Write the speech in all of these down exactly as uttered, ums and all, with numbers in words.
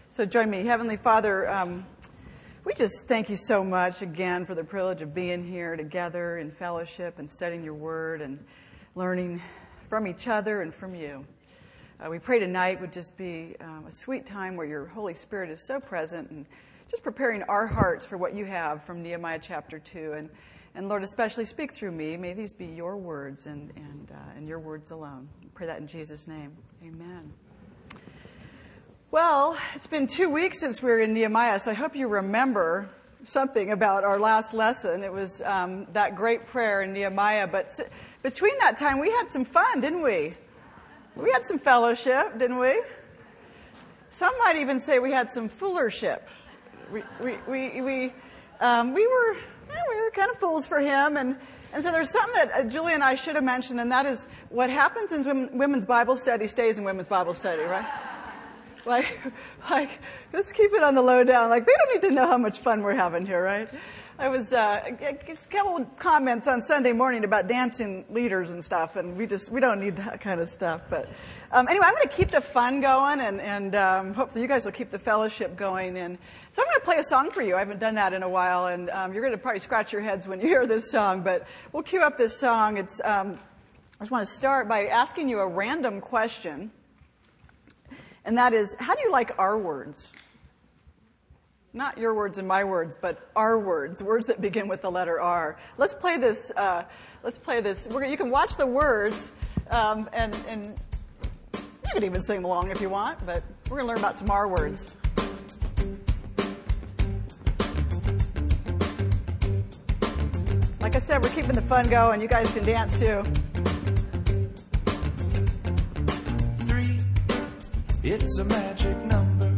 So join me. Heavenly Father, um, we just thank you so much again for the privilege of being here together in fellowship and studying your word and learning from each other and from you. Uh, we pray tonight would just be um, a sweet time where your Holy Spirit is so present and just preparing our hearts for what you have from Nehemiah chapter two. And, and Lord, especially speak through me. May these be your words and, and, uh, and your words alone. We pray that in Jesus' name. Amen. Well, it's been two weeks since we were in Nehemiah, so I hope you remember something about our last lesson. It was um, that great prayer in Nehemiah. But s- between that time, we had some fun, didn't we? We had some fellowship, didn't we? Some might even say we had some foolership. We we we we, um, we were eh, we were kind of fools for him, and and so there's something that uh, Julie and I should have mentioned, and that is what happens in women, women's Bible study stays in women's Bible study, right? Like, like, let's keep it on the low down. Like, they don't need to know how much fun we're having here, right? I was, uh, a couple of comments on Sunday morning about dancing leaders and stuff, and we just, we don't need that kind of stuff. But, um, anyway, I'm going to keep the fun going, and, and, um, hopefully you guys will keep the fellowship going. And so I'm going to play a song for you. I haven't done that in a while, and, um, you're going to probably scratch your heads when you hear this song, but we'll cue up this song. It's, um, I just want to start by asking you a random question. And that is, how do you like our words? Not your words and my words, but our words, words that begin with the letter R. Let's play this. Uh, let's play this. We're gonna, you can watch the words, um, and, and you can even sing along if you want. But we're going to learn about some R words. Like I said, we're keeping the fun going. You guys can dance too. It's a magic number.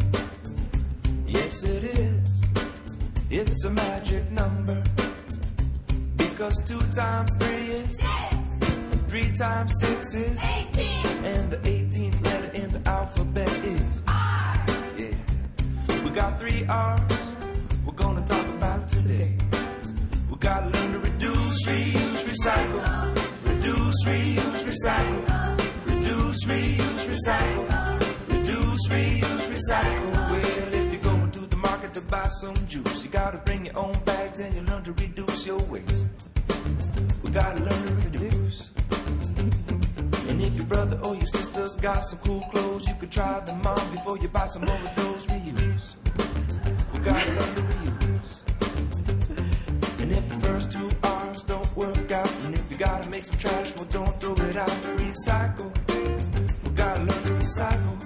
Yes, it is. It's a magic number. Because two times three is six. And three times six is eighteen. And the eighteenth letter in the alphabet is R. Yeah. We got three R's we're gonna talk about today. We gotta learn to reduce, reuse, recycle. Reduce, reuse, recycle. Reduce, reuse, recycle. Reduce, reuse, recycle. Well, if you're going to the market to buy some juice, you gotta bring your own bags and you learn to reduce your waste. We gotta learn to reduce. And if your brother or your sister's got some cool clothes, you could try them on before you buy some more of those. Reuse. We gotta learn to reuse. And if the first two R's don't work out, and if you gotta make some trash, well, don't throw it out. Recycle. We gotta learn to recycle.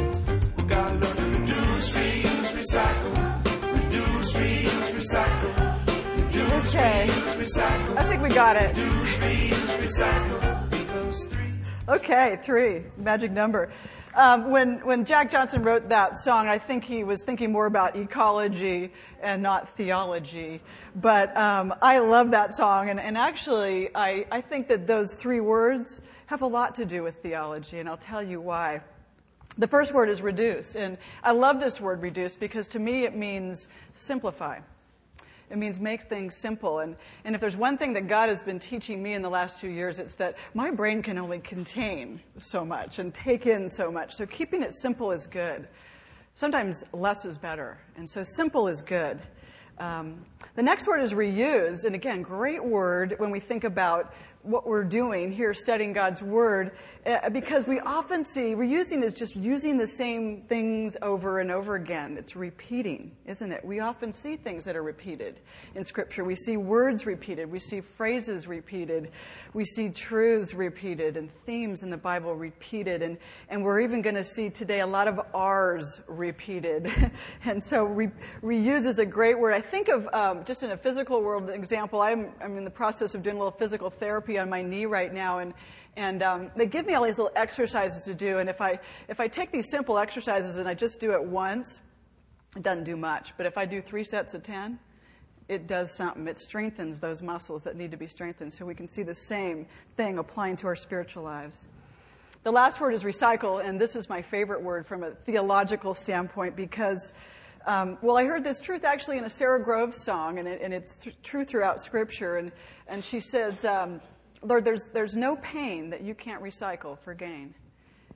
Gotta learn to reduce, reuse, recycle. Reduce, reuse, recycle. Reduce, okay. reuse, recycle. I think we got it. Reduce, reuse, recycle. Because three. Okay, three. Magic number. Um, when, when Jack Johnson wrote that song, I think he was thinking more about ecology and not theology. But um, I love that song. And, and actually, I, I think that those three words have a lot to do with theology. And I'll tell you why. The first word is reduce, and I love this word reduce because to me it means simplify. It means make things simple, and, and if there's one thing that God has been teaching me in the last few years, it's that my brain can only contain so much and take in so much, so keeping it simple is good. Sometimes less is better, and so simple is good. Um, the next word is reuse, and again, great word when we think about what we're doing here studying God's Word, uh, because we often see reusing is just using the same things over and over again. It's repeating, isn't it? We often see things that are repeated in Scripture. We see words repeated. We see phrases repeated. We see truths repeated and themes in the Bible repeated. And, and we're even going to see today a lot of R's repeated. And so re- reuse is a great word. I think of, um, just in a physical world example, I'm, I'm in the process of doing a little physical therapy on my knee right now, and and um, they give me all these little exercises to do. And if I if I take these simple exercises and I just do it once, it doesn't do much. But if I do three sets of ten, it does something. It strengthens those muscles that need to be strengthened, so we can see the same thing applying to our spiritual lives. The last word is recycle, and this is my favorite word from a theological standpoint because. Um, well, I heard this truth actually in a Sarah Groves song, and, it, and it's th- true throughout Scripture. And, and she says, um, Lord, there's, there's no pain that you can't recycle for gain.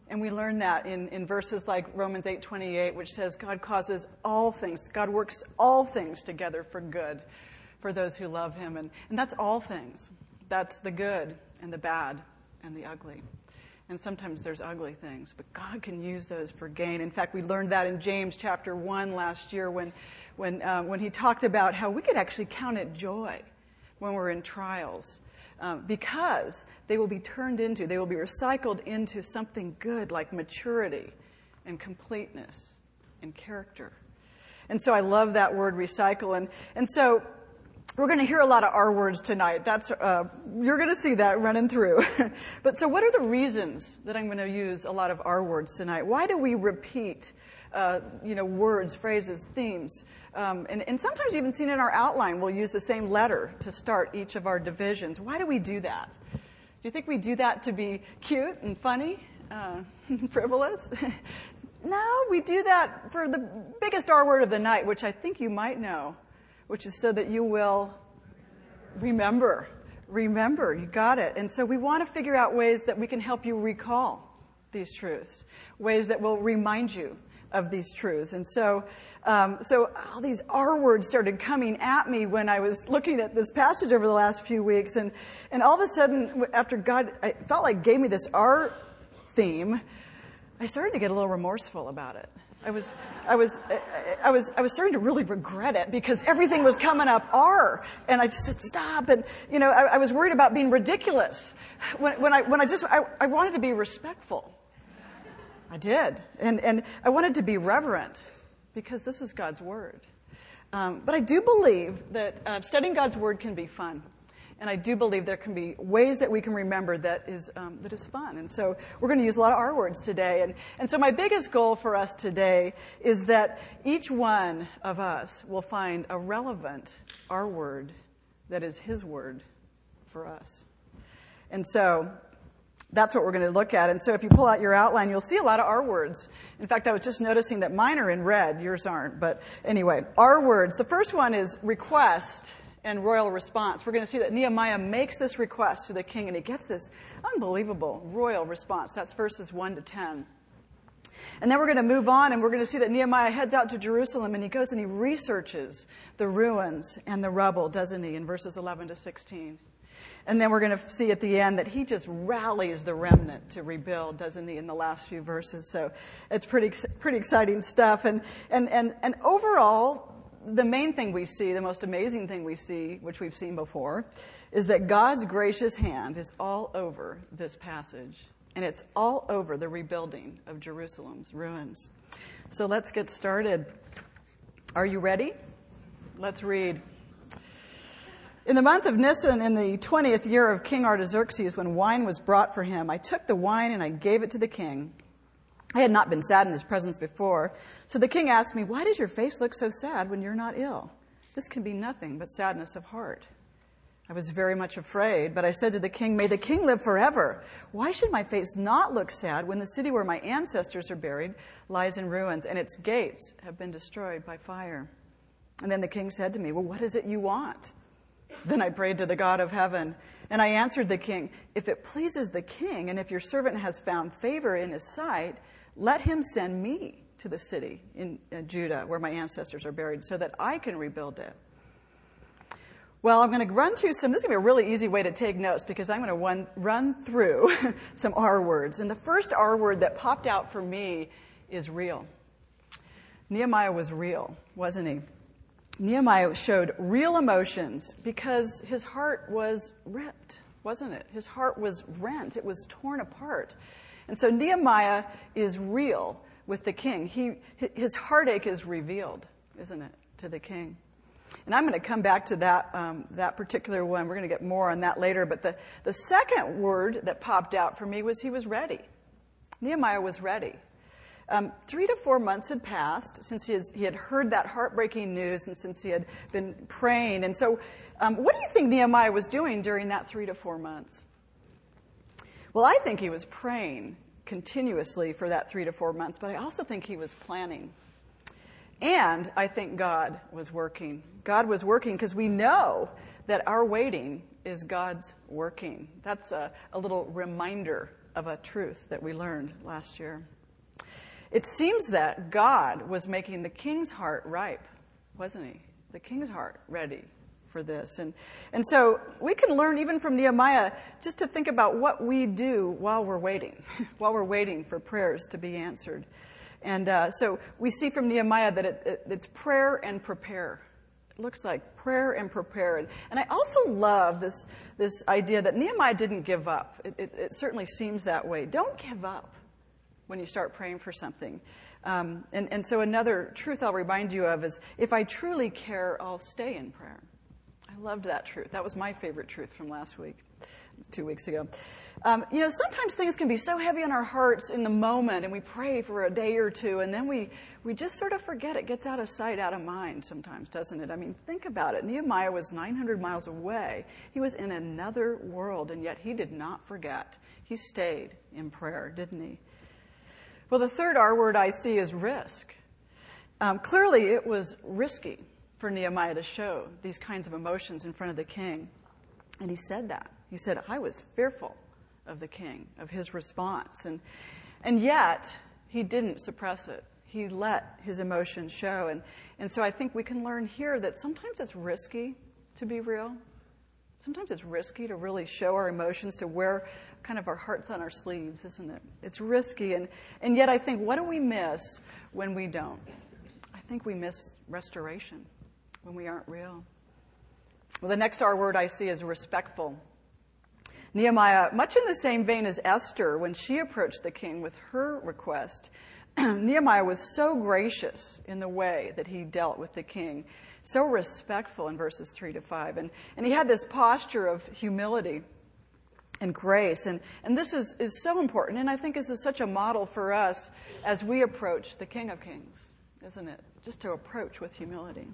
And we learn that in, in verses like Romans eight twenty-eight, which says God causes all things, God works all things together for good for those who love him. And, and that's all things. That's the good and the bad and the ugly. And sometimes there's ugly things, but God can use those for gain. In fact, we learned that in James chapter one last year when, when, uh, when he talked about how we could actually count it joy when we're in trials. Um, because they will be turned into, they will be recycled into something good like maturity and completeness and character. And so I love that word recycle. And, and so we're going to hear a lot of R words tonight. That's uh, you're going to see that running through. But so what are the reasons that I'm going to use a lot of R words tonight? Why do we repeat Uh, you know, words, phrases, themes. Um, and, and sometimes even seen in our outline, we'll use the same letter to start each of our divisions. Why do we do that? Do you think we do that to be cute and funny, uh, frivolous? No, we do that for the biggest R word of the night, which I think you might know, which is so that you will remember. Remember, you got it. And so we want to figure out ways that we can help you recall these truths, ways that will remind you of these truths. And so um, so all these R words started coming at me when I was looking at this passage over the last few weeks. And, and all of a sudden, after God, I felt like gave me this R theme, I started to get a little remorseful about it. I was, I was, I was, I was starting to really regret it because everything was coming up R, and I just said stop. And you know, I, I was worried about being ridiculous when, when I, when I just, I, I wanted to be respectful. I did, and and I wanted to be reverent because this is God's word. Um, but I do believe that uh, studying God's word can be fun. And I do believe there can be ways that we can remember that is um, that is fun. And so we're going to use a lot of R words today. And, and so my biggest goal for us today is that each one of us will find a relevant R word that is his word for us. And so that's what we're going to look at. And so if you pull out your outline, you'll see a lot of R words. In fact, I was just noticing that mine are in red. Yours aren't. But anyway, R words. The first one is request and royal response. We're going to see that Nehemiah makes this request to the king, and he gets this unbelievable royal response. That's verses one to ten. And then we're going to move on, and we're going to see that Nehemiah heads out to Jerusalem, and he goes and he researches the ruins and the rubble, doesn't he, in verses eleven to sixteen. And then we're going to see at the end that he just rallies the remnant to rebuild, doesn't he, in the last few verses. So it's pretty pretty exciting stuff. And and and, and overall, the main thing we see, the most amazing thing we see, which we've seen before, is that God's gracious hand is all over this passage. And it's all over the rebuilding of Jerusalem's ruins. So let's get started. Are you ready? Let's read. In the month of Nisan, in the twentieth year of King Artaxerxes, when wine was brought for him, I took the wine and I gave it to the king. I had not been sad in his presence before. So the king asked me, "Why does your face look so sad when you're not ill? This can be nothing but sadness of heart." I was very much afraid, but I said to the king, "May the king live forever. Why should my face not look sad when the city where my ancestors are buried lies in ruins and its gates have been destroyed by fire?" And then the king said to me, "Well, what is it you want?" Then I prayed to the God of heaven, and I answered the king, "If it pleases the king, and if your servant has found favor in his sight, let him send me to the city in, in Judah where my ancestors are buried so that I can rebuild it." Well, I'm going to run through some, this is going to be a really easy way to take notes because I'm going to run, run through some R words. And the first R word that popped out for me is real. Nehemiah was real, wasn't he? Nehemiah showed real emotions because his heart was ripped, wasn't it? His heart was rent. It was torn apart. And so Nehemiah is real with the king. He, his heartache is revealed, isn't it, to the king? And I'm going to come back to that um, that particular one. We're going to get more on that later. But the, the second word that popped out for me was he was ready. Nehemiah was ready. Um, three to four months had passed since he, has, he had heard that heartbreaking news and since he had been praying. And so um, what do you think Nehemiah was doing during that three to four months? Well, I think he was praying continuously for that three to four months, but I also think he was planning. And I think God was working. God was working because we know that our waiting is God's working. That's a, a little reminder of a truth that we learned last year. It seems that God was making the king's heart ripe, wasn't he? The king's heart ready for this. And, and so we can learn even from Nehemiah just to think about what we do while we're waiting, while we're waiting for prayers to be answered. And uh, so we see from Nehemiah that it, it, it's prayer and prepare. It looks like prayer and prepare. And, and I also love this, this idea that Nehemiah didn't give up. It, it, it certainly seems that way. Don't give up when you start praying for something. Um, and, and so another truth I'll remind you of is, if I truly care, I'll stay in prayer. I loved that truth. That was my favorite truth from last week, two weeks ago. Um, you know, sometimes things can be so heavy on our hearts in the moment, and we pray for a day or two, and then we, we just sort of forget. It gets out of sight, out of mind sometimes, doesn't it? I mean, think about it. Nehemiah was nine hundred miles away. He was in another world, and yet he did not forget. He stayed in prayer, didn't he? Well, the third R word I see is risk. Um, clearly, it was risky for Nehemiah to show these kinds of emotions in front of the king. And he said that. He said, I was fearful of the king, of his response. And, and yet, he didn't suppress it. He let his emotions show. And, and so I think we can learn here that sometimes it's risky to be real. Sometimes it's risky to really show our emotions, to wear kind of our hearts on our sleeves, isn't it? It's risky. And, and yet I think, what do we miss when we don't? I think we miss restoration when we aren't real. Well, the next R word I see is respectful. Nehemiah, much in the same vein as Esther, when she approached the king with her request, Nehemiah was so gracious in the way that he dealt with the king, so respectful in verses three to five. And, and he had this posture of humility and grace. And, and this is, is so important, and I think this is such a model for us as we approach the King of Kings, isn't it? Just to approach with humility.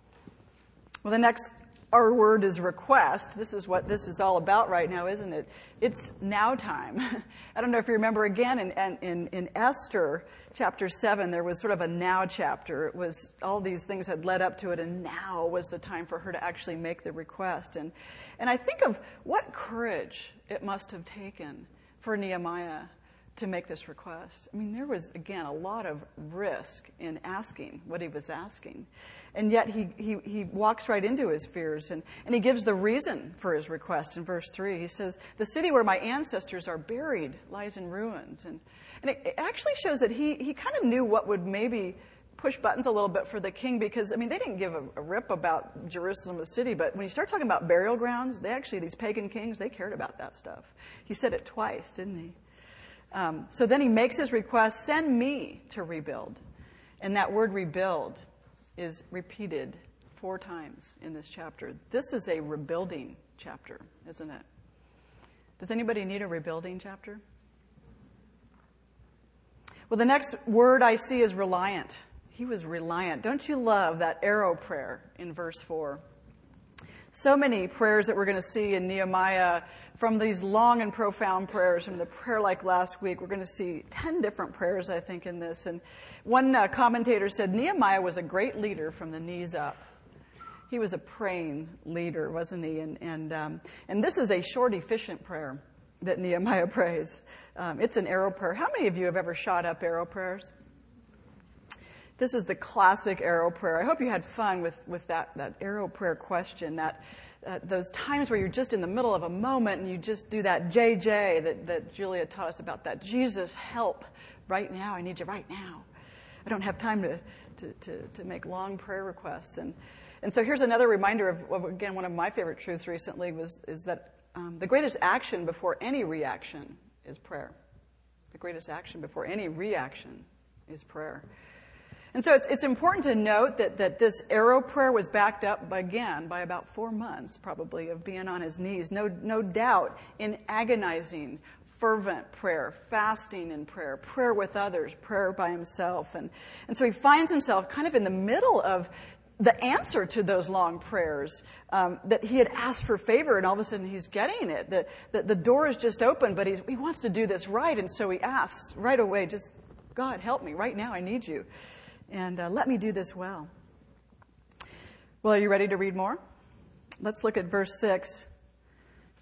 Well, the next R word is request. This is what this is all about right now, isn't it? It's now time. I don't know if you remember again in, in, in Esther chapter seven, there was sort of a now chapter. It was all these things had led up to it, and now was the time for her to actually make the request. And, and I think of what courage it must have taken for Nehemiah to make this request. I mean, there was, again, a lot of risk in asking what he was asking. And yet he, he, he walks right into his fears, and, and he gives the reason for his request in verse three. He says, the city where my ancestors are buried lies in ruins. And, and it, it actually shows that he, he kind of knew what would maybe push buttons a little bit for the king, because, I mean, they didn't give a, a rip about Jerusalem, the city, but when you start talking about burial grounds, they actually, these pagan kings, they cared about that stuff. He said it twice, didn't he? Um, so then he makes his request, send me to rebuild. And that word rebuild is repeated four times in this chapter. This is a rebuilding chapter, isn't it? Does anybody need a rebuilding chapter? Well, the next word I see is reliant. He was reliant. Don't you love that arrow prayer in verse four? So many prayers that we're going to see in Nehemiah, from these long and profound prayers, from the prayer like last week, we're going to see ten different prayers, I think, in this. And one uh, commentator said, Nehemiah was a great leader from the knees up. He was a praying leader, wasn't he? And and, um, and this is a short, efficient prayer that Nehemiah prays. Um, it's an arrow prayer. How many of you have ever shot up arrow prayers? This is the classic arrow prayer. I hope you had fun with, with that, that arrow prayer question, that uh, those times where you're just in the middle of a moment and you just do that J J that, that Julia taught us about, that Jesus, help right now. I need you right now. I don't have time to, to, to, to make long prayer requests. And, and so here's another reminder of, of, again, one of my favorite truths recently was is that um, the greatest action before any reaction is prayer. The greatest action before any reaction is prayer. And so it's, it's important to note that, that this arrow prayer was backed up, by, again, by about four months, probably, of being on his knees. No, no doubt in agonizing, fervent prayer, fasting in prayer, prayer with others, prayer by himself. And, and so he finds himself kind of in the middle of the answer to those long prayers, um, that he had asked for favor, and all of a sudden he's getting it. The, the, the door is just open, but he's, he wants to do this right, and so he asks right away, just, God, help me right now, I need you. And uh, let me do this well. Well, are you ready to read more? Let's look at verse six.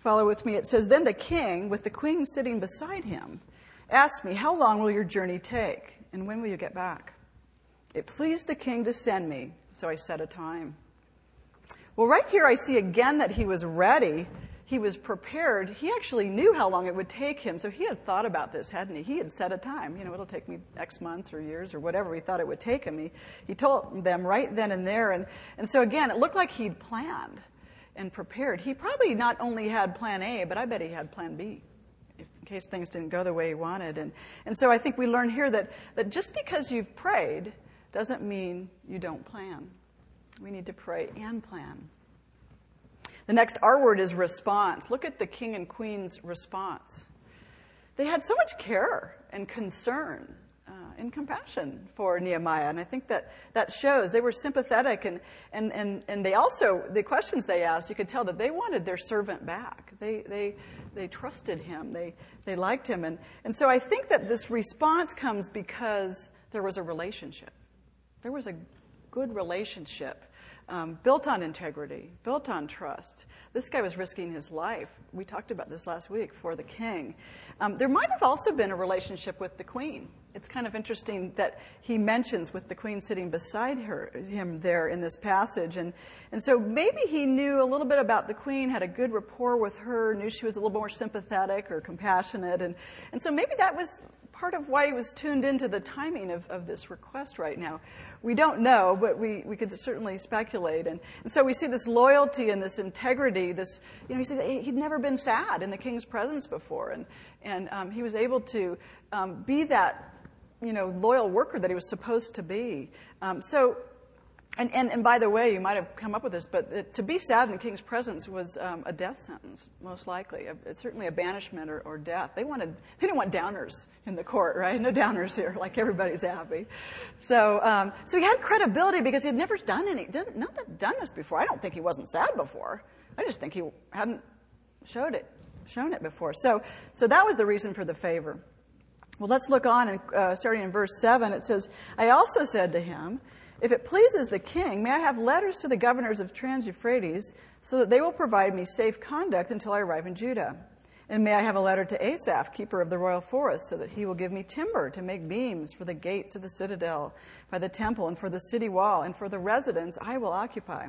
Follow with me. It says, then the king, with the queen sitting beside him, asked me, how long will your journey take? And when will you get back? It pleased the king to send me, so I set a time. Well, right here I see again that he was ready. He was prepared. He actually knew how long it would take him. So he had thought about this, hadn't he? He had set a time. You know, it'll take me X months or years or whatever he thought it would take him. He, he told them right then and there. And, and so again, it looked like he'd planned and prepared. He probably not only had plan A, but I bet he had plan B, if, in case things didn't go the way he wanted. And, and so I think we learn here that, that just because you've prayed doesn't mean you don't plan. We need to pray and plan. The next R word is response. Look at the king and queen's response. They had so much care and concern uh, and compassion for Nehemiah, and I think that that shows. They were sympathetic, and, and, and, and they also, the questions they asked, you could tell that they wanted their servant back. They they they trusted him. They they liked him. And, and so I think that this response comes because there was a relationship. There was a good relationship. Um, built on integrity, built on trust. This guy was risking his life. We talked about this last week for the king. Um, there might have also been a relationship with the queen. It's kind of interesting that he mentions with the queen sitting beside her, him there in this passage. And, and so maybe he knew a little bit about the queen, had a good rapport with her, knew she was a little more sympathetic or compassionate. And, and so maybe that was part of why he was tuned into the timing of, of this request right now. We don't know, but we, we could certainly speculate. And, and so we see this loyalty and this integrity. This, you know, he said he'd never been sad in the king's presence before, and and um, he was able to um, be that, you know, loyal worker that he was supposed to be. Um, so. And, and, and by the way, you might have come up with this, but it, to be sad in the king's presence was um, a death sentence, most likely. A, it's certainly a banishment or, or death. They wanted, they didn't want downers in the court, right? No downers here, like everybody's happy. So, um, so he had credibility because he had never done any, done, not done this before. I don't think he wasn't sad before. I just think he hadn't showed it, shown it before. So, so that was the reason for the favor. Well, let's look on, and uh, starting in verse seven, it says, I also said to him, if it pleases the king, may I have letters to the governors of Trans-Euphrates so that they will provide me safe conduct until I arrive in Judah? And may I have a letter to Asaph, keeper of the royal forest, so that he will give me timber to make beams for the gates of the citadel, by the temple, and for the city wall, and for the residence I will occupy.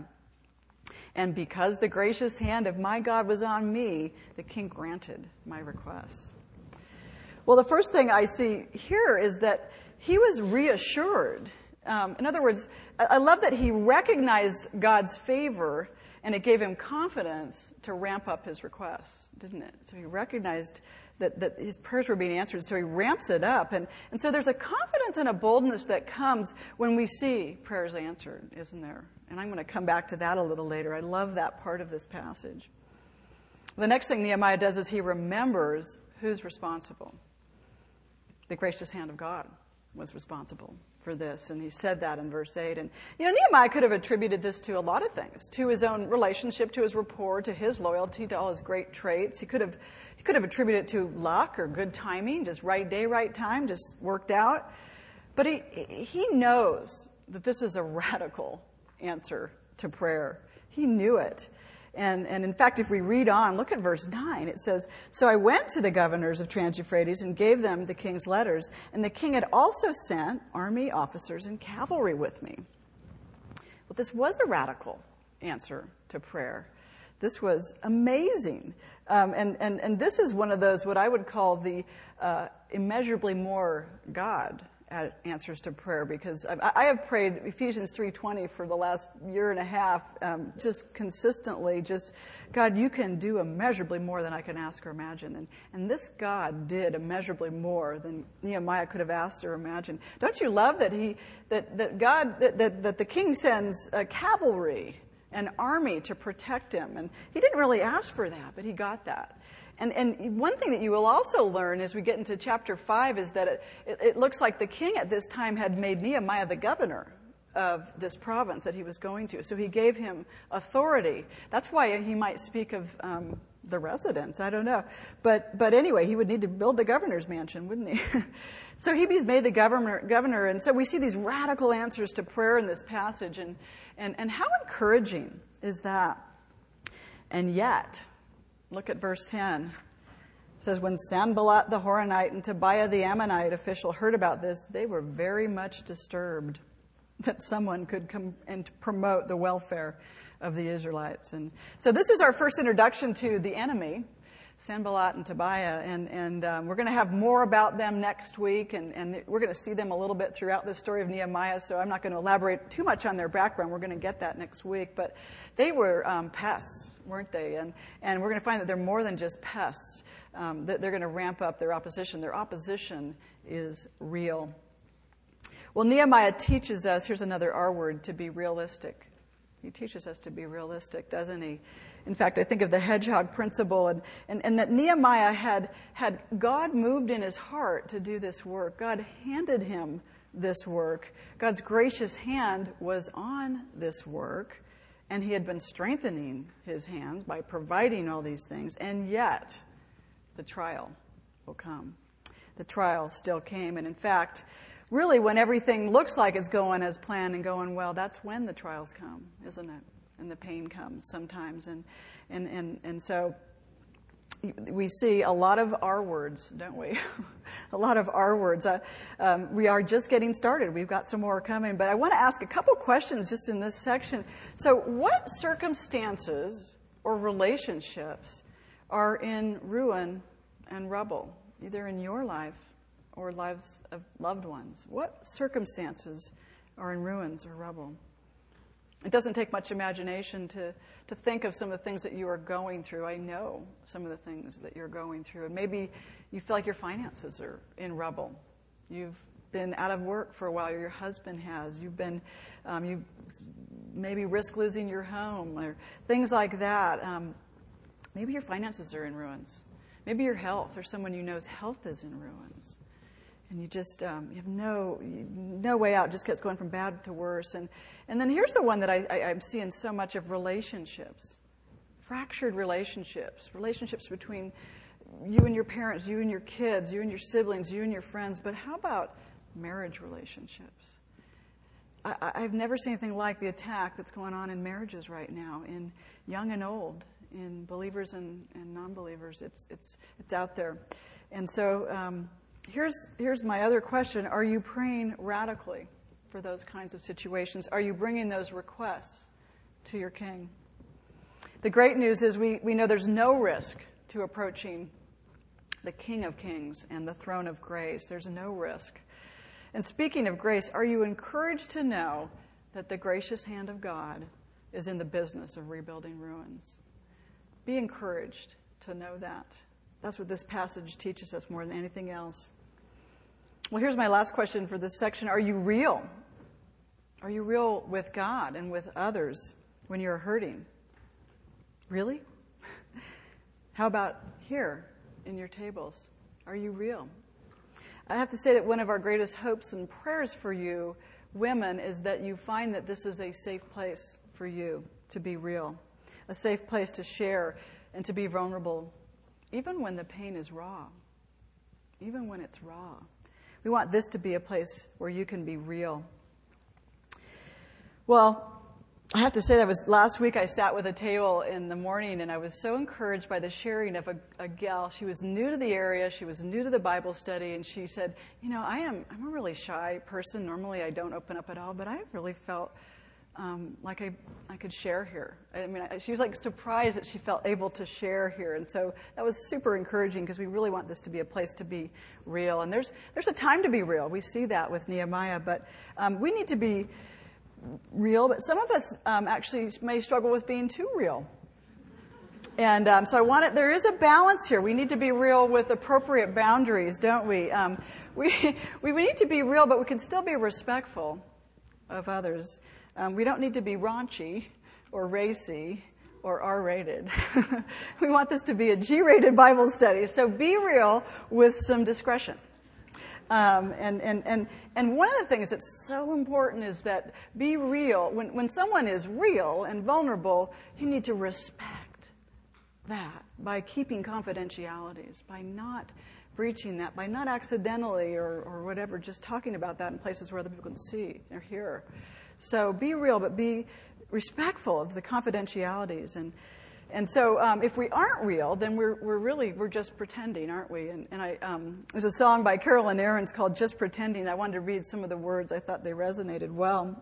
And because the gracious hand of my God was on me, the king granted my request. Well, the first thing I see here is that he was reassured. Um, in other words, I love that he recognized God's favor, and it gave him confidence to ramp up his requests, didn't it? So he recognized that, that his prayers were being answered, so he ramps it up. And, and so there's a confidence and a boldness that comes when we see prayers answered, isn't there? And I'm going to come back to that a little later. I love that part of this passage. The next thing Nehemiah does is he remembers who's responsible. The gracious hand of God was responsible for this, and he said that in verse eight. And, you know, Nehemiah could have attributed this to a lot of things, to his own relationship, to his rapport, to his loyalty, to all his great traits. He could have he could have attributed it to luck or good timing, just right day, right time, just worked out. But he he knows that this is a radical answer to prayer. He knew it. And, and in fact, if we read on, look at verse nine. It says, so I went to the governors of Trans-Euphrates and gave them the king's letters. And the king had also sent army officers and cavalry with me. Well, this was a radical answer to prayer. This was amazing. Um, and, and, and this is one of those, what I would call the uh, immeasurably more God answers to prayer, because I, I have prayed Ephesians three twenty for the last year and a half, um, just consistently, just, God, you can do immeasurably more than I can ask or imagine. And, and this God did immeasurably more than Nehemiah could have asked or imagined. Don't you love that he, that, that God, that, that, that the king sends a cavalry, an army to protect him? And he didn't really ask for that, but he got that. And, and one thing that you will also learn as we get into chapter five is that it, it, it looks like the king at this time had made Nehemiah the governor of this province that he was going to. So he gave him authority. That's why he might speak of um, the residents. I don't know. But but anyway, he would need to build the governor's mansion, wouldn't he? So he's made the governor, governor. And so we see these radical answers to prayer in this passage. And, and, and how encouraging is that? And yet, Look at verse ten. It says, when Sanballat the Horonite and Tobiah the Ammonite official heard about this, they were very much disturbed that someone could come and promote the welfare of the Israelites. And so this is our first introduction to the enemy, Sanballat and Tobiah, and, and um, we're going to have more about them next week, and, and we're going to see them a little bit throughout the story of Nehemiah, so I'm not going to elaborate too much on their background. We're going to get that next week. But they were um, pests, weren't they? And, and we're going to find that they're more than just pests. Um, that they're going to ramp up their opposition. Their opposition is real. Well, Nehemiah teaches us, here's another R word, to be realistic. He teaches us to be realistic, doesn't he? In fact, I think of the hedgehog principle, and, and, and that Nehemiah had, had God moved in his heart to do this work. God handed him this work. God's gracious hand was on this work, and he had been strengthening his hands by providing all these things, and yet the trial will come. The trial still came, and in fact, really when everything looks like it's going as planned and going well, that's when the trials come, isn't it? And the pain comes sometimes. And and, and, and so we see a lot of R words, don't we? a lot of R words. Uh, um, we are just getting started. We've got some more coming. But I want to ask a couple questions just in this section. So what circumstances or relationships are in ruin and rubble, either in your life or lives of loved ones? What circumstances are in ruins or rubble? It doesn't take much imagination to, to think of some of the things that you are going through. I know some of the things that you're going through. And maybe you feel like your finances are in rubble. You've been out of work for a while, or your husband has. You've been, um, you maybe risk losing your home, or things like that. Um, maybe your finances are in ruins. Maybe your health, or someone you know's health is in ruins. And you just, um, you have no no way out. It just gets going from bad to worse. And and then here's the one that I, I, I'm seeing so much of: relationships. Fractured relationships. Relationships between you and your parents, you and your kids, you and your siblings, you and your friends. But how about marriage relationships? I, I've never seen anything like the attack that's going on in marriages right now, in young and old, in believers and, and non-believers. It's it's it's out there. And so um, here's here's my other question. Are you praying radically for those kinds of situations? Are you bringing those requests to your King? The great news is we, we know there's no risk to approaching the King of Kings and the throne of grace. There's no risk. And speaking of grace, are you encouraged to know that the gracious hand of God is in the business of rebuilding ruins? Be encouraged to know that. That's what this passage teaches us more than anything else. Well, here's my last question for this section. Are you real? Are you real with God and with others when you're hurting? Really? How about here in your tables? Are you real? I have to say that one of our greatest hopes and prayers for you, women, is that you find that this is a safe place for you to be real, a safe place to share and to be vulnerable, even when the pain is raw, even when it's raw. We want this to be a place where you can be real. Well, I have to say that was last week I sat with a table in the morning, and I was so encouraged by the sharing of a, a gal. She was new to the area. She was new to the Bible study, and she said, you know, I am, I'm a really shy person. Normally I don't open up at all, but I really felt um, like I, I could share here. I mean, I, she was like surprised that she felt able to share here, and so that was super encouraging because we really want this to be a place to be real. And there's there's a time to be real. We see that with Nehemiah, but um, we need to be real, but some of us um, actually may struggle with being too real. And um, so I want it, there is a balance here. We need to be real with appropriate boundaries, don't we? Um, we, we we need to be real, but we can still be respectful of others. Um, we don't need to be raunchy or racy or R-rated. We want this to be a G-rated Bible study. So be real with some discretion. Um, and, and, and, and one of the things that's so important is that be real. When, when someone is real and vulnerable, you need to respect that by keeping confidentialities, by not breaching that, by not accidentally or, or whatever, just talking about that in places where other people can see or hear. So be real, but be respectful of the confidentialities. And And so um, if we aren't real, then we're we're really, we're just pretending, aren't we? And, and I um, there's a song by Carolyn Aarons called Just Pretending. I wanted to read some of the words. I thought they resonated well.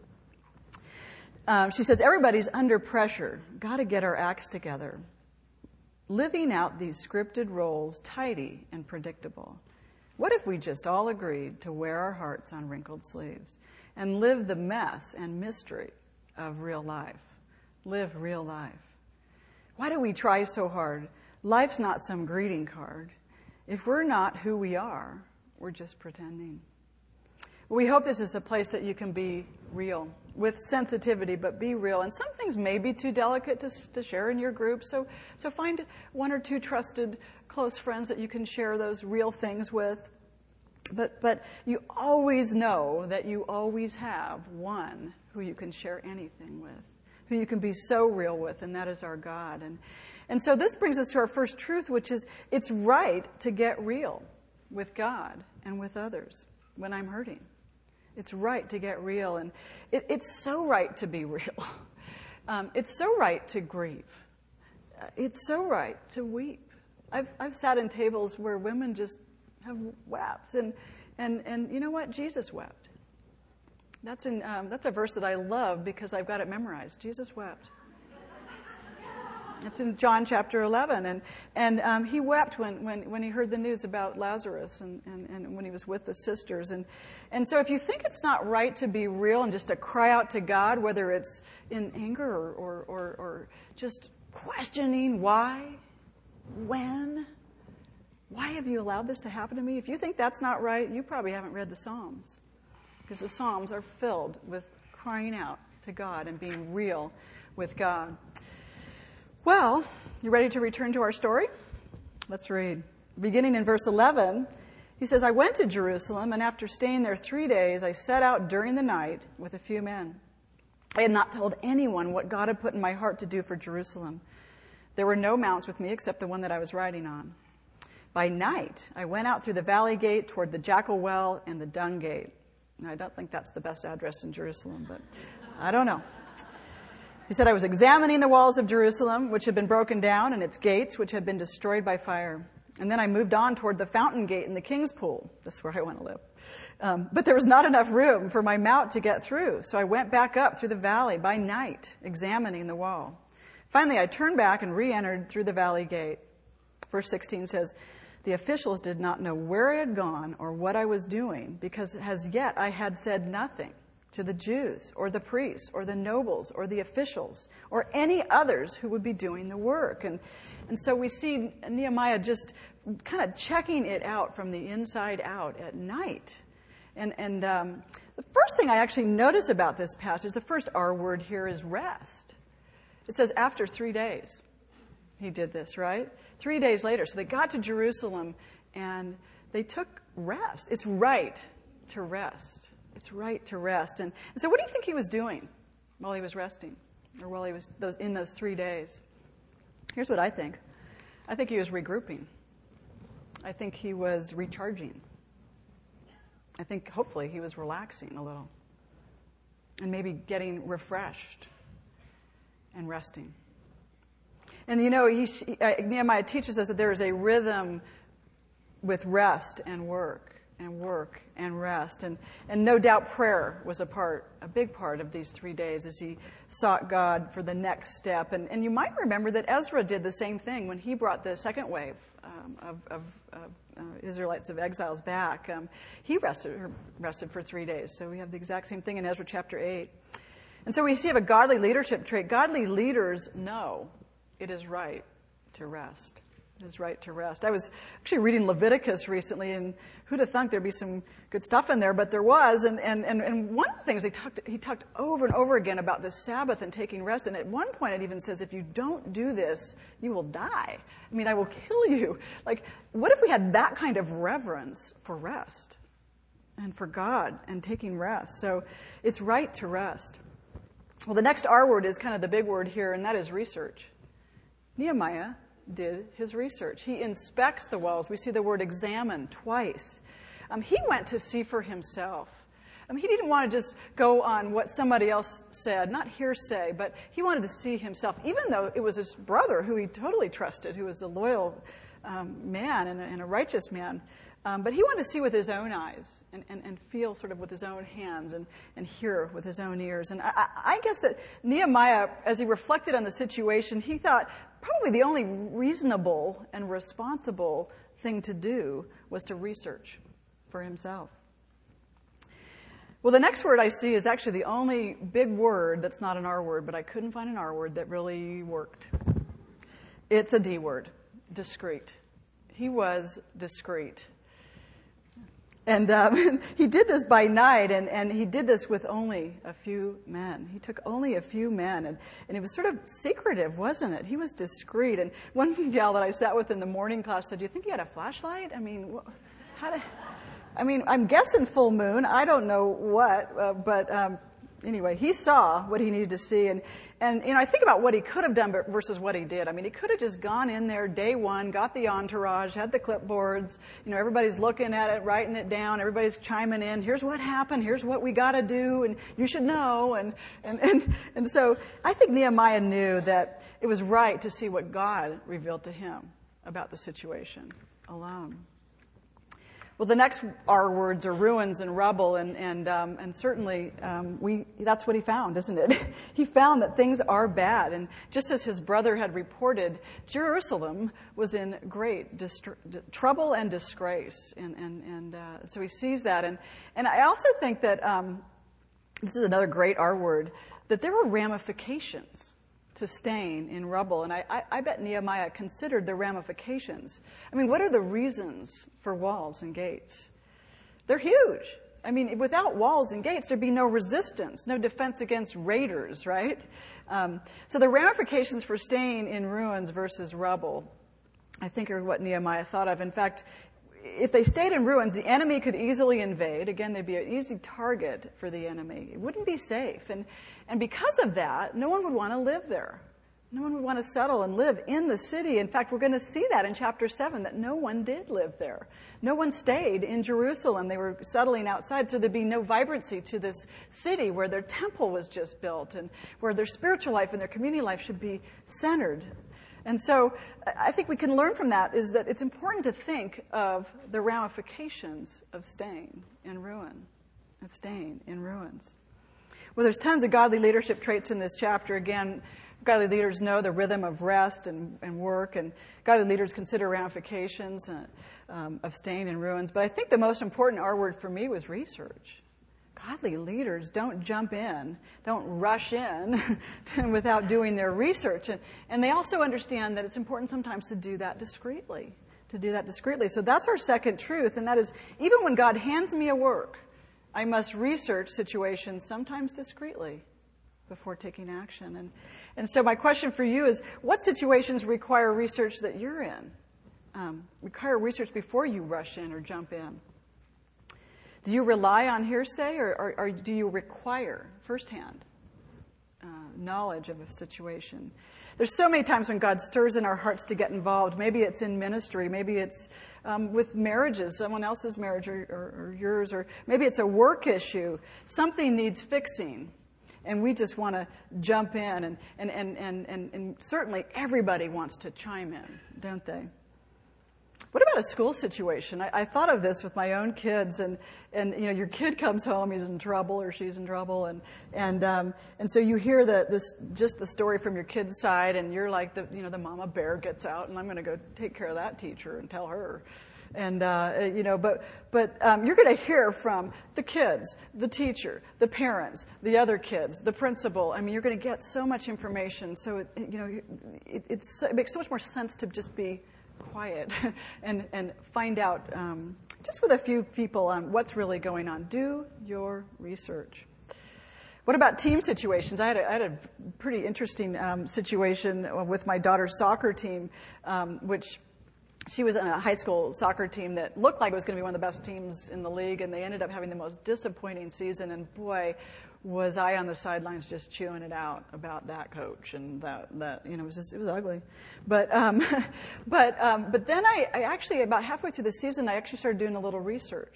um, she says, everybody's under pressure. Got to get our acts together. Living out these scripted roles, tidy and predictable. What if we just all agreed to wear our hearts on wrinkled sleeves and live the mess and mystery of real life? Live real life. Why do we try so hard? Life's not some greeting card. If we're not who we are, we're just pretending. We hope this is a place that you can be real, with sensitivity, but be real. And some things may be too delicate to, to share in your group, so, so find one or two trusted, close friends that you can share those real things with. But, but you always know that you always have one who you can share anything with, who you can be so real with, and that is our God. And, and so this brings us to our first truth, which is it's right to get real with God and with others when I'm hurting. It's right to get real, and it, it's so right to be real. Um, it's so right to grieve. Uh, it's so right to weep. I've I've sat in tables where women just have wept, and and and you know what? Jesus wept. That's in um, that's a verse that I love because I've got it memorized. Jesus wept. It's in John chapter eleven, and and um, he wept when, when, when he heard the news about Lazarus, and, and, and when he was with the sisters, and and so if you think it's not right to be real and just to cry out to God, whether it's in anger or or, or, or just questioning why, when, why have you allowed this to happen to me? If you think that's not right, you probably haven't read the Psalms, because the Psalms are filled with crying out to God and being real with God. Well, you ready to return to our story? Let's read. Beginning in verse eleven, he says, I went to Jerusalem, and after staying there three days, I set out during the night with a few men. I had not told anyone what God had put in my heart to do for Jerusalem. There were no mounts with me except the one that I was riding on. By night, I went out through the valley gate toward the Jackal Well and the Dung Gate. Now, I don't think that's the best address in Jerusalem, but I don't know. He said, I was examining the walls of Jerusalem, which had been broken down, and its gates, which had been destroyed by fire. And then I moved on toward the fountain gate and the king's pool. That's where I want to live. Um, but there was not enough room for my mount to get through, so I went back up through the valley by night, examining the wall. Finally, I turned back and re-entered through the valley gate. Verse sixteen says, the officials did not know where I had gone or what I was doing, because as yet I had said nothing to the Jews or the priests or the nobles or the officials or any others who would be doing the work. And and so we see Nehemiah just kind of checking it out from the inside out at night. And and um, the first thing I actually notice about this passage, the first R word here is rest. It says after three days he did this, right? Three days later. So they got to Jerusalem and they took rest. It's right to rest. It's right to rest. And, and so what do you think he was doing while he was resting, or while he was those, in those three days? Here's what I think. I think he was regrouping. I think he was recharging. I think hopefully he was relaxing a little and maybe getting refreshed and resting. And you know, he, uh, Nehemiah teaches us that there is a rhythm with rest and work. And work and rest. And, and no doubt prayer was a part, a big part of these three days as he sought God for the next step. And, and you might remember that Ezra did the same thing when he brought the second wave um, of, of, of uh, Israelites of exiles back. Um, he rested, rested for three days. So we have the exact same thing in Ezra chapter eight. And so we see of a godly leadership trait. Godly leaders know it is right to rest. Is right to rest. I was actually reading Leviticus recently, and who'd have thunk there'd be some good stuff in there, but there was. And, and, and, and one of the things they talked, he talked over and over again about the Sabbath and taking rest. And at one point it even says, if you don't do this, you will die. I mean, I will kill you. Like, what if we had that kind of reverence for rest and for God and taking rest? So it's right to rest. Well, the next R word is kind of the big word here, and that is research. Nehemiah did his research. He inspects the walls. We see the word examine twice. Um, he went to see for himself. I mean, he didn't want to just go on what somebody else said, not hearsay, but he wanted to see himself, even though it was his brother who he totally trusted, who was a loyal um, man and a, and a righteous man. Um, but he wanted to see with his own eyes and, and, and feel sort of with his own hands and, and hear with his own ears. And I, I guess that Nehemiah, as he reflected on the situation, he thought probably the only reasonable and responsible thing to do was to research for himself. Well, the next word I see is actually the only big word that's not an R word, but I couldn't find an R word that really worked. It's a D word, discreet. He was discreet. And um, he did this by night, and, and he did this with only a few men. He took only a few men, and, and it was sort of secretive, wasn't it? He was discreet. And one gal that I sat with in the morning class said, "Do you think he had a flashlight? I mean, wh- how did... I mean, I'm guessing full moon. I don't know what, uh, but um, anyway, he saw what he needed to see. And, and, you know, I think about what he could have done versus what he did. I mean, he could have just gone in there day one, got the entourage, had the clipboards. You know, everybody's looking at it, writing it down. Everybody's chiming in. Here's what happened. Here's what we got to do. And you should know. And, and, and, and so I think Nehemiah knew that it was right to see what God revealed to him about the situation alone. Well, the next R words are ruins and rubble, and and um, and certainly um, we that's what he found, isn't it? He found that things are bad, and just as his brother had reported, Jerusalem was in great dist- trouble and disgrace, and and and uh, so he sees that, and and I also think that um, this is another great R word, that there were ramifications to staying in rubble. And I, I, I bet Nehemiah considered the ramifications. I mean, what are the reasons for walls and gates? They're huge. I mean, without walls and gates, there'd be no resistance, no defense against raiders, right? Um, so the ramifications for staying in ruins versus rubble, I think, are what Nehemiah thought of. In fact, if they stayed in ruins, the enemy could easily invade. Again, they'd be an easy target for the enemy. It wouldn't be safe. And, and because of that, no one would want to live there. No one would want to settle and live in the city. In fact, we're going to see that in chapter seven, that no one did live there. No one stayed in Jerusalem. They were settling outside, so there'd be no vibrancy to this city where their temple was just built and where their spiritual life and their community life should be centered. And so I think we can learn from that is that it's important to think of the ramifications of staying in ruin, of staying in ruins. Well, there's tons of godly leadership traits in this chapter. Again, godly leaders know the rhythm of rest and, and work, and godly leaders consider ramifications uh, um, of staying in ruins. But I think the most important R word for me was research. Godly leaders don't jump in, don't rush in without doing their research. And, and they also understand that it's important sometimes to do that discreetly, to do that discreetly. So that's our second truth, and that is, even when God hands me a work, I must research situations, sometimes discreetly, before taking action. And, and so my question for you is, what situations require research that you're in? Um, require research before you rush in or jump in? Do you rely on hearsay, or, or, or do you require firsthand uh, knowledge of a situation? There's so many times when God stirs in our hearts to get involved. Maybe it's in ministry. Maybe it's um, with marriages, someone else's marriage or, or, or yours. Or maybe it's a work issue. Something needs fixing, and we just want to jump in. And, and, and, and, and, and certainly everybody wants to chime in, don't they? What about a school situation? I, I thought of this with my own kids, and, and you know, your kid comes home, he's in trouble or she's in trouble, and and um, and so you hear the this just the story from your kid's side, and you're like the you know the mama bear gets out, and I'm going to go take care of that teacher and tell her, and uh, you know, but but um, you're going to hear from the kids, the teacher, the parents, the other kids, the principal. I mean, you're going to get so much information, so it, you know, it, it's, it makes so much more sense to just be quiet and and find out um, just with a few people on what's really going on. Do your research. What about team situations? I had a, I had a pretty interesting um, situation with my daughter's soccer team, um, which she was on a high school soccer team that looked like it was going to be one of the best teams in the league, and they ended up having the most disappointing season. And boy, was I on the sidelines just chewing it out about that coach and that, that you know, it was just, it was ugly. But, um, but, um, but then I, I actually, about halfway through the season, I actually started doing a little research.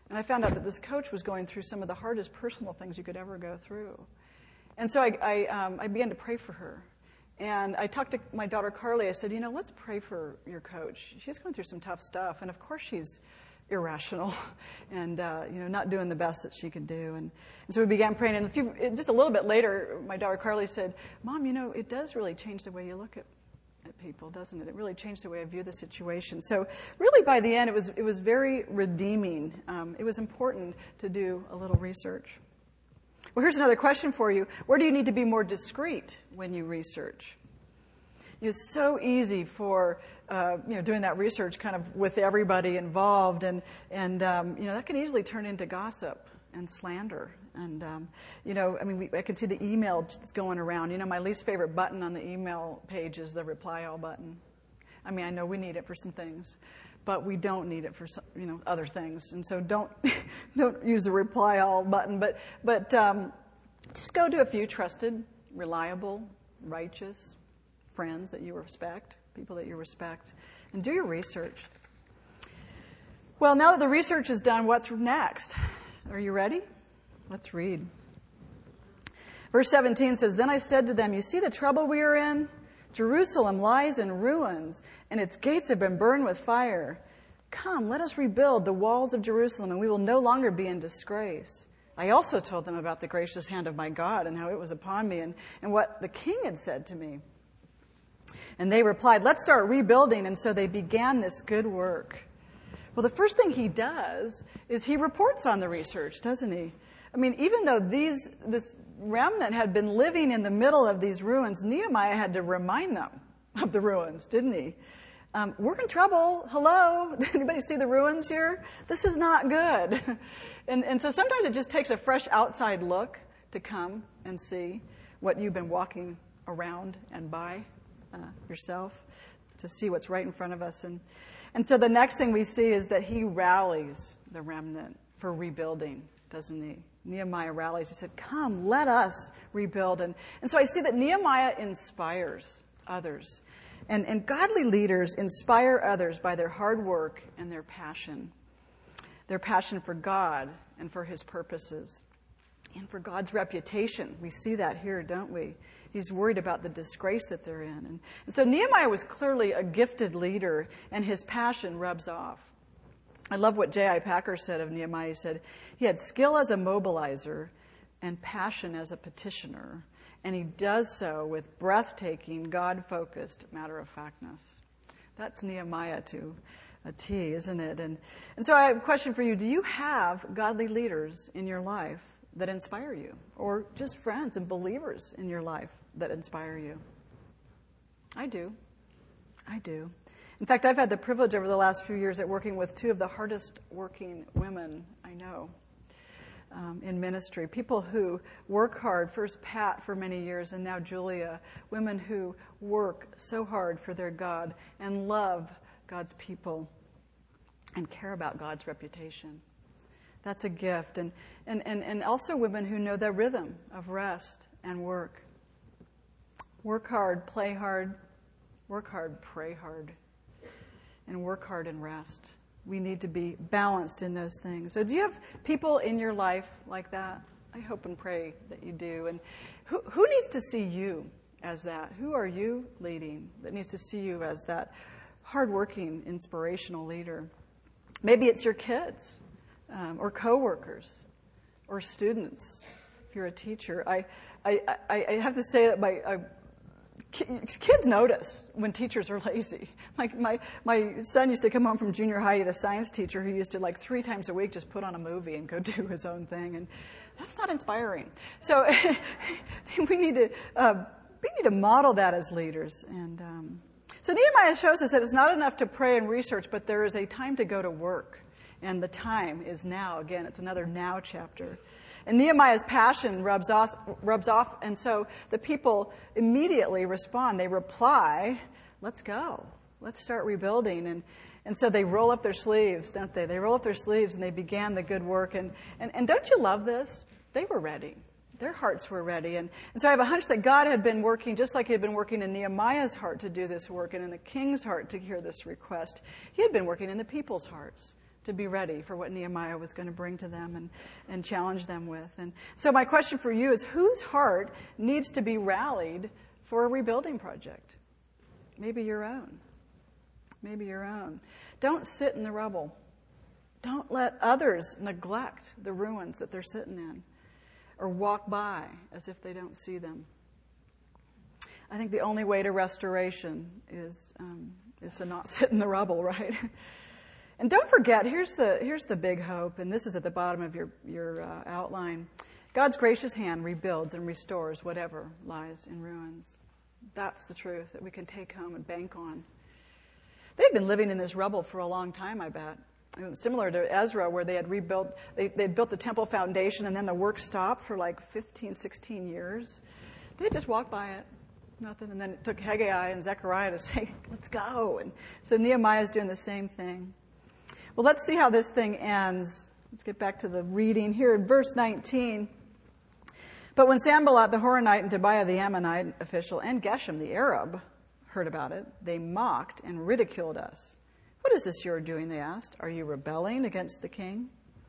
And I found out that this coach was going through some of the hardest personal things you could ever go through. And so I, I, um, I began to pray for her. And I talked to my daughter Carly. I said, you know, let's pray for your coach. She's going through some tough stuff. And of course she's irrational and, uh, you know, not doing the best that she could do. And, and so we began praying. And a few, just a little bit later, my daughter Carly said, Mom, you know, it does really change the way you look at, at people, doesn't it? It really changed the way I view the situation. So really by the end, it was, it was very redeeming. Um, it was important to do a little research. Well, here's another question for you. Where do you need to be more discreet when you research? It's so easy for, uh, you know, doing that research kind of with everybody involved, and, and um, you know, that can easily turn into gossip and slander. And, um, you know, I mean, we, I can see the email just going around. You know, my least favorite button on the email page is the reply all button. I mean, I know we need it for some things, but we don't need it for some, you know, other things. And so don't don't use the reply all button, but but um, just go to a few trusted, reliable, righteous friends that you respect, people that you respect, and do your research. Well, now that the research is done, what's next? Are you ready? Let's read. Verse seventeen says, Then I said to them, you see the trouble we are in? Jerusalem lies in ruins, and its gates have been burned with fire. Come, let us rebuild the walls of Jerusalem, and we will no longer be in disgrace. I also told them about the gracious hand of my God and how it was upon me, and, and what the king had said to me. And they replied, let's start rebuilding. And so they began this good work. Well, the first thing he does is he reports on the research, doesn't he? I mean, even though these this remnant had been living in the middle of these ruins, Nehemiah had to remind them of the ruins, didn't he? Um, we're in trouble. Hello? Did anybody see the ruins here? This is not good. And, and so sometimes it just takes a fresh outside look to come and see what you've been walking around and by uh, yourself, to see what's right in front of us. And, and so the next thing we see is that he rallies the remnant for rebuilding, doesn't he? Nehemiah rallies. He said, come, let us rebuild. And, and so I see that Nehemiah inspires others. And, and godly leaders inspire others by their hard work and their passion. Their passion for God and for his purposes. And for God's reputation. We see that here, don't we? He's worried about the disgrace that they're in. And, and so Nehemiah was clearly a gifted leader, and his passion rubs off. I love what J I Packer said of Nehemiah. He said, he had skill as a mobilizer and passion as a petitioner, and he does so with breathtaking, God-focused matter-of-factness. That's Nehemiah to a T, isn't it? And, and so I have a question for you. Do you have godly leaders in your life that inspire you, or just friends and believers in your life that inspire you? I do. I do. In fact, I've had the privilege over the last few years at working with two of the hardest working women I know um, in ministry. People who work hard, first Pat for many years and now Julia, women who work so hard for their God and love God's people and care about God's reputation. That's a gift. And, and, and, and also women who know the rhythm of rest and work. Work hard, play hard, work hard, pray hard, and work hard and rest. We need to be balanced in those things. So do you have people in your life like that? I hope and pray that you do. And who, who needs to see you as that? Who are you leading that needs to see you as that hardworking, inspirational leader? Maybe it's your kids. Um, or coworkers, or students. If you're a teacher, I, I, I, I have to say that my I, kids notice when teachers are lazy. My, my my son used to come home from junior high. He had a science teacher who used to, like, three times a week just put on a movie and go do his own thing, and that's not inspiring. So we need to uh, we need to model that as leaders. And um, so Nehemiah shows us that it's not enough to pray and research, but there is a time to go to work. And the time is now. Again, it's another now chapter. And Nehemiah's passion rubs off, rubs off, and so the people immediately respond. They reply, let's go. Let's start rebuilding. And, and so they roll up their sleeves, don't they? They roll up their sleeves, and they began the good work. And, and, and don't you love this? They were ready. Their hearts were ready. And, and so I have a hunch that God had been working, just like he had been working in Nehemiah's heart to do this work, and in the king's heart to hear this request. He had been working in the people's hearts to be ready for what Nehemiah was going to bring to them and, and challenge them with. And so my question for you is, whose heart needs to be rallied for a rebuilding project? Maybe your own. Maybe your own. Don't sit in the rubble. Don't let others neglect the ruins that they're sitting in or walk by as if they don't see them. I think the only way to restoration is um, is to not sit in the rubble, right? And don't forget, here's the here's the big hope, and this is at the bottom of your, your uh, outline. God's gracious hand rebuilds and restores whatever lies in ruins. That's the truth that we can take home and bank on. They'd been living in this rubble for a long time, I bet. It was similar to Ezra, where they had rebuilt, they they'd built the temple foundation, and then the work stopped for like fifteen, sixteen years. They just walked by it, nothing. And then it took Haggai and Zechariah to say, let's go. And so Nehemiah's doing the same thing. Well, let's see how this thing ends. Let's get back to the reading here in verse nineteen. But when Sanballat the Horonite and Tobiah the Ammonite official and Geshem the Arab heard about it, they mocked and ridiculed us. What is this you are doing, they asked. Are you rebelling against the king?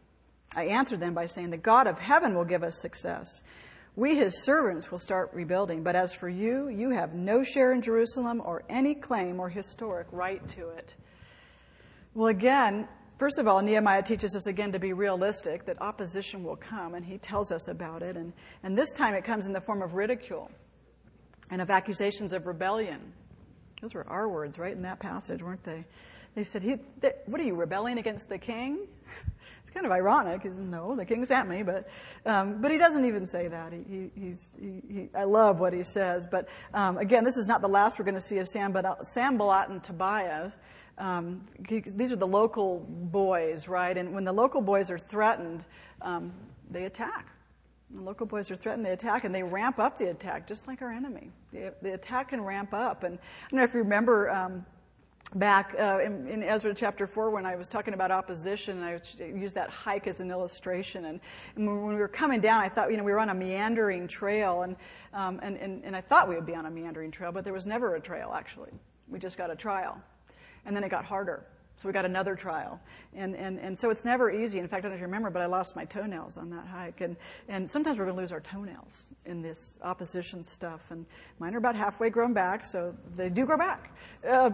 I answered them by saying, the God of heaven will give us success. We, his servants, will start rebuilding. But as for you, you have no share in Jerusalem or any claim or historic right to it. Well, again, first of all, Nehemiah teaches us again to be realistic, that opposition will come, and he tells us about it. And, and this time it comes in the form of ridicule and of accusations of rebellion. Those were our words, right, in that passage, weren't they? They said, he, they, what are you, rebelling against the king? It's kind of ironic. He says, no, the king sent me, but um, but he doesn't even say that. He, he, he's, he, he, I love what he says. But um, again, this is not the last we're going to see of Sanballat, Sanballat and Tobiah. Um, these are the local boys, right? And when the local boys are threatened, um, they attack. The local boys are threatened, they attack, and they ramp up the attack, just like our enemy. The, the attack can ramp up. And I don't know if you remember um, back uh, in, in Ezra chapter four when I was talking about opposition, and I used that hike as an illustration. And, and when we were coming down, I thought, you know, we were on a meandering trail, and, um, and, and, and I thought we would be on a meandering trail, but there was never a trail, actually. We just got a trial. And then it got harder. So we got another trial. And, and, and so it's never easy. In fact, I don't know if you remember, but I lost my toenails on that hike. And, and sometimes we're going to lose our toenails in this opposition stuff. And mine are about halfway grown back, so they do grow back. Uh,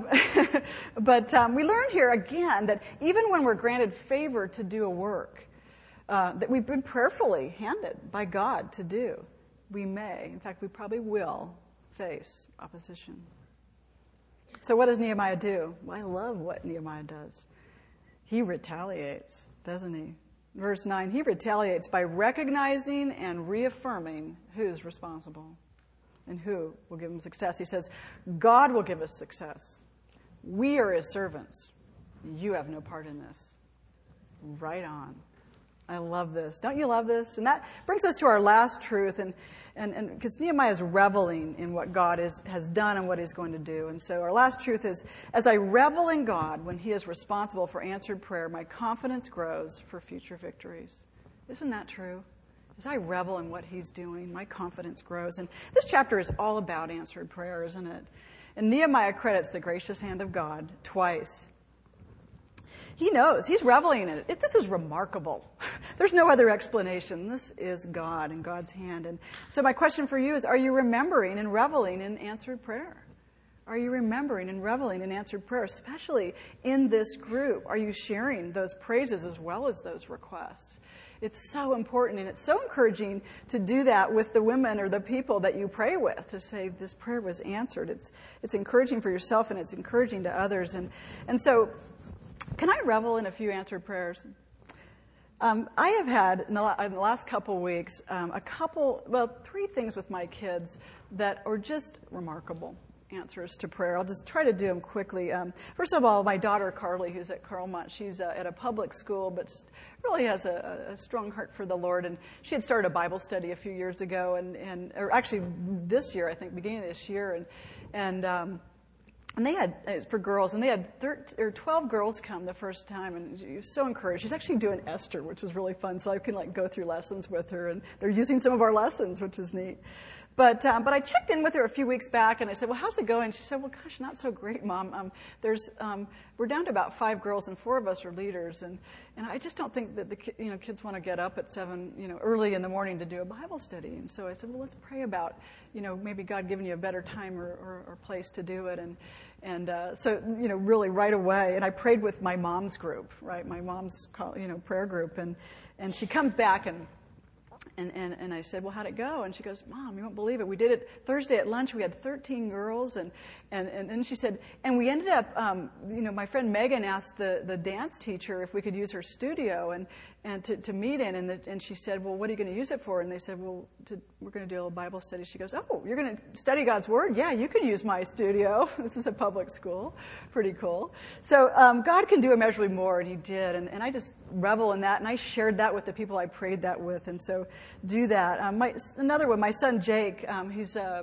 but um, we learn here again that even when we're granted favor to do a work uh, that we've been prayerfully handed by God to do, we may, in fact, we probably will face opposition. So what does Nehemiah do? Well, I love what Nehemiah does. He retaliates, doesn't he? Verse nine, he retaliates by recognizing and reaffirming who's responsible and who will give him success. He says, God will give us success. We are his servants. You have no part in this. Right on. I love this. Don't you love this? And that brings us to our last truth, and and and because Nehemiah is reveling in what God is, has done and what he's going to do. And so our last truth is, as I revel in God when he is responsible for answered prayer, my confidence grows for future victories. Isn't that true? As I revel in what he's doing, my confidence grows. And this chapter is all about answered prayer, isn't it? And Nehemiah credits the gracious hand of God twice. He knows. He's reveling in it. it. This is remarkable. There's no other explanation. This is God and God's hand. And so my question for you is, are you remembering and reveling in answered prayer? Are you remembering and reveling in answered prayer, especially in this group? Are you sharing those praises as well as those requests? It's so important, and it's so encouraging to do that with the women or the people that you pray with, to say this prayer was answered. It's it's encouraging for yourself, and it's encouraging to others. And and so can I revel in a few answered prayers? Um, I have had, in the, in the last couple of weeks, um, a couple, well, three things with my kids that are just remarkable answers to prayer. I'll just try to do them quickly. Um, first of all, my daughter, Carly, who's at Carlmont, she's uh, at a public school, but really has a, a strong heart for the Lord. And she had started a Bible study a few years ago, and, and or actually this year, I think, beginning of this year. And, and um, And they had, uh, for girls, and they had thirteen, or twelve girls come the first time, and she was so encouraged. She's actually doing Esther, which is really fun, so I can like go through lessons with her, and they're using some of our lessons, which is neat. But um, but I checked in with her a few weeks back, and I said, well, how's it going? She said, well, gosh, not so great, Mom. Um, there's um, we're down to about five girls, and four of us are leaders, and, and I just don't think that the ki- you know kids want to get up at seven, you know, early in the morning to do a Bible study. And so I said, well, let's pray about, you know, maybe God giving you a better time or, or, or place to do it. And and uh, so you know, really right away, and I prayed with my mom's group, right, my mom's you know prayer group, and and she comes back and. And, and and I said, well, how'd it go? And she goes, Mom, you won't believe it. We did it Thursday at lunch. We had thirteen girls. And and, and then she said, and we ended up, um, you know, my friend Megan asked the, the dance teacher if we could use her studio and, and to, to meet in. And, the, and she said, well, what are you going to use it for? And they said, well, to, we're going to do a little Bible study. She goes, oh, you're going to study God's Word? Yeah, you can use my studio. This is a public school. Pretty cool. So um, God can do immeasurably more, and he did. And, and I just revel in that. And I shared that with the people I prayed that with. And so do that. Um, my, another one, my son Jake, um, he's uh,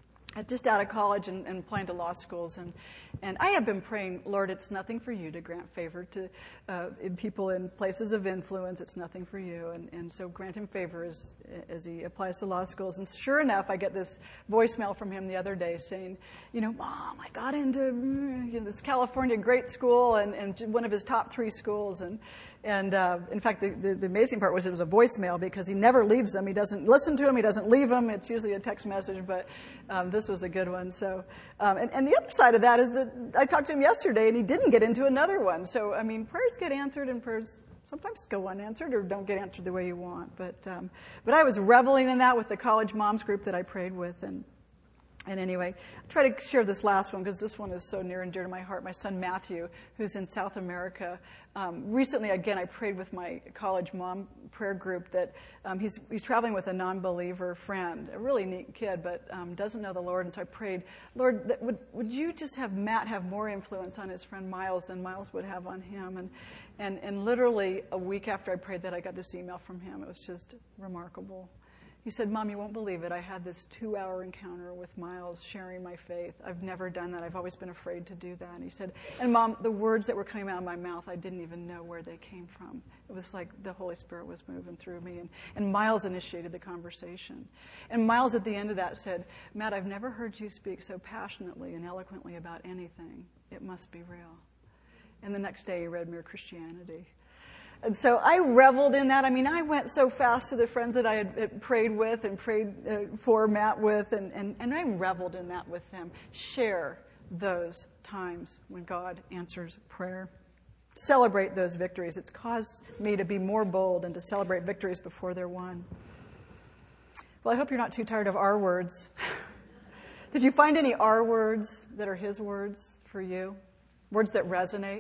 just out of college and, and applying to law schools. And, and I have been praying, Lord, it's nothing for you to grant favor to uh, in people in places of influence. It's nothing for you. And, and so grant him favor as, as he applies to law schools. And sure enough, I get this voicemail from him the other day saying, you know, Mom, I got into you know, this California great school and, and one of his top three schools. And And uh, in fact, the, the, the amazing part was it was a voicemail because he never leaves them. He doesn't listen to them. He doesn't leave them. It's usually a text message, but um, this was a good one. So, um, and, and the other side of that is that I talked to him yesterday, and he didn't get into another one. So, I mean, prayers get answered, and prayers sometimes go unanswered or don't get answered the way you want. But um, but I was reveling in that with the college moms group that I prayed with, and. And anyway, I'll try to share this last one because this one is so near and dear to my heart. My son Matthew, who's in South America. Um, recently, again, I prayed with my college mom prayer group that um, he's he's traveling with a non-believer friend, a really neat kid, but um, doesn't know the Lord. And so I prayed, Lord, that would would you just have Matt have more influence on his friend Miles than Miles would have on him? And and and literally a week after I prayed that, I got this email from him. It was just remarkable. He said, Mom, you won't believe it. I had this two-hour encounter with Miles sharing my faith. I've never done that. I've always been afraid to do that. And he said, and Mom, the words that were coming out of my mouth, I didn't even know where they came from. It was like the Holy Spirit was moving through me. And, and Miles initiated the conversation. And Miles at the end of that said, Matt, I've never heard you speak so passionately and eloquently about anything. It must be real. And the next day he read Mere Christianity. And so I reveled in that. I mean, I went so fast to the friends that I had, had prayed with and prayed uh, for Matt with, and, and, and I reveled in that with them. Share those times when God answers prayer. Celebrate those victories. It's caused me to be more bold and to celebrate victories before they're won. Well, I hope you're not too tired of our words. Did you find any our words that are his words for you? Words that resonate?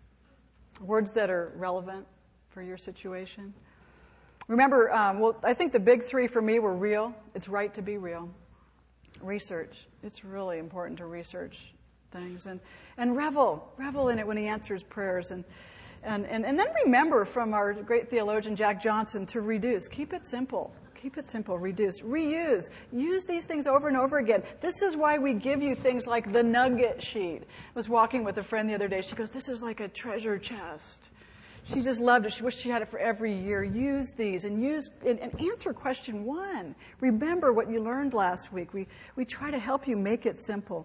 Words that are relevant for your situation? Remember, um, well, I think the big three for me were real. It's right to be real. Research. It's really important to research things. And, and revel. Revel in it when he answers prayers. And, and, and, and then remember from our great theologian Jack Johnson to reduce. Keep it simple. Keep it simple. Reduce. Reuse. Use these things over and over again. This is why we give you things like the nugget sheet. I was walking with a friend the other day. She goes, this is like a treasure chest. She just loved it. She wished she had it for every year. Use these and use and, and answer question one. Remember what you learned last week. We we try to help you make it simple.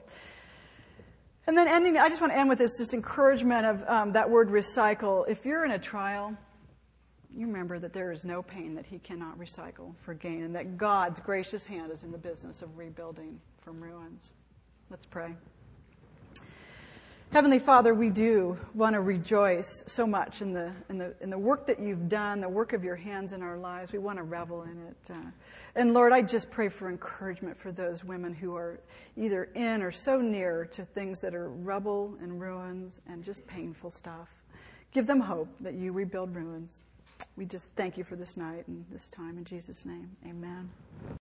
And then ending, I just want to end with this just encouragement of um, that word recycle. If you're in a trial, you remember that there is no pain that he cannot recycle for gain, and that God's gracious hand is in the business of rebuilding from ruins. Let's pray. Heavenly Father, we do want to rejoice so much in the in the in the work that you've done, the work of your hands in our lives. We want to revel in it. Uh, and Lord, I just pray for encouragement for those women who are either in or so near to things that are rubble and ruins and just painful stuff. Give them hope that you rebuild ruins. We just thank you for this night and this time. In Jesus' name, amen.